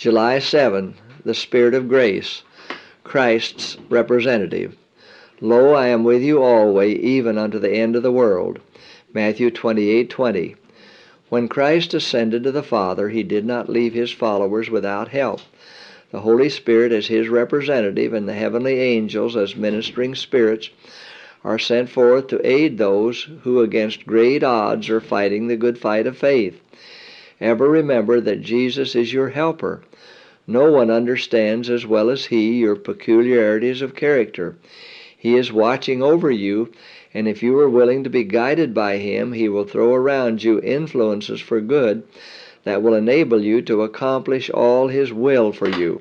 July 7, the Spirit of grace, Christ's representative. Lo, I am with you always, even unto the end of the world. Matthew 28:20. When Christ ascended to the Father, he did not leave his followers without help. The Holy Spirit as his representative and the heavenly angels as ministering spirits are sent forth to aid those who against great odds are fighting the good fight of faith. Ever remember that Jesus is your helper. No one understands as well as he your peculiarities of character. He is watching over you, and if you are willing to be guided by him, he will throw around you influences for good that will enable you to accomplish all his will for you.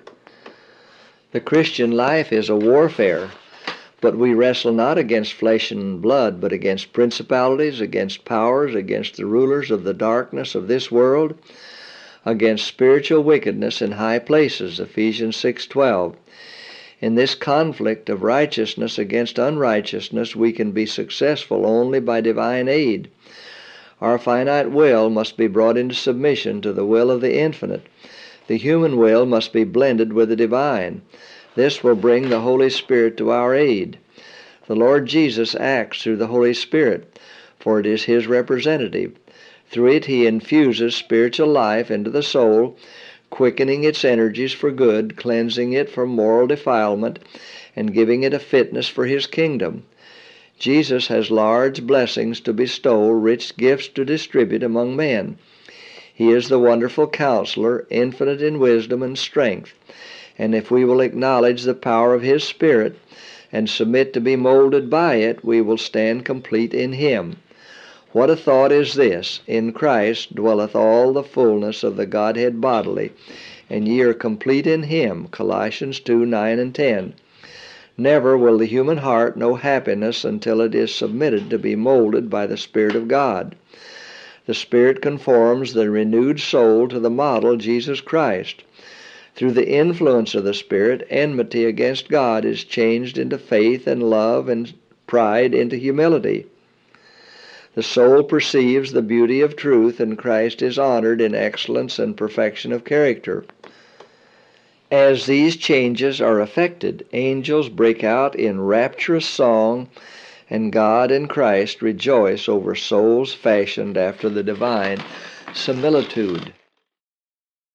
The Christian life is a warfare, but we wrestle not against flesh and blood, but against principalities, against powers, against the rulers of the darkness of this world, against spiritual wickedness in high places, Ephesians 6:12. In this conflict of righteousness against unrighteousness, we can be successful only by divine aid. Our finite will must be brought into submission to the will of the infinite. The human will must be blended with the divine. This will bring the Holy Spirit to our aid. The Lord Jesus acts through the Holy Spirit, for it is his representative. Through it he infuses spiritual life into the soul, quickening its energies for good, cleansing it from moral defilement, and giving it a fitness for his kingdom. Jesus has large blessings to bestow, rich gifts to distribute among men. He is the wonderful Counselor, infinite in wisdom and strength. And if we will acknowledge the power of his Spirit and submit to be molded by it, we will stand complete in him. What a thought is this! In Christ dwelleth all the fullness of the Godhead bodily, and ye are complete in him, Colossians 2:9 and 10. Never will the human heart know happiness until it is submitted to be molded by the Spirit of God. The Spirit conforms the renewed soul to the model Jesus Christ. Through the influence of the Spirit, enmity against God is changed into faith and love, and pride into humility. The soul perceives the beauty of truth, and Christ is honored in excellence and perfection of character. As these changes are effected, angels break out in rapturous song, and God and Christ rejoice over souls fashioned after the divine similitude.